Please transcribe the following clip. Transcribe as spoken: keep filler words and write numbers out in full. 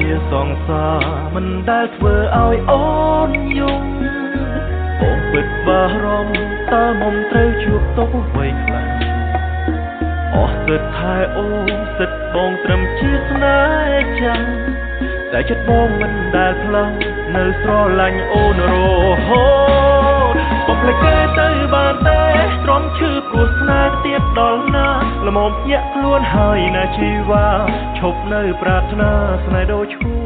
សងសារមិនដែលធ្វើឲ្យអូនយំបងពិតបារម្ភតើមុំត្រូវជួបទោសអ្វីខ្លះអស់សិតថែអូនសិតបងត្រឹមជាស្នេហ៍ចាំតែចិត្តបងមិនដែលផ្លាស់នៅស្រឡាញ់អូនរហូតបំភ្លេចគេទៅបានទេទ្រាំឈឺព្រោះស្នេហ៍ទៀតដល់ណាល្មមញាក់ខ្លួនហើយណាជីវ៉ាឈប់នៅប្រាថ្នាស្នេហ៍ដូចឈួ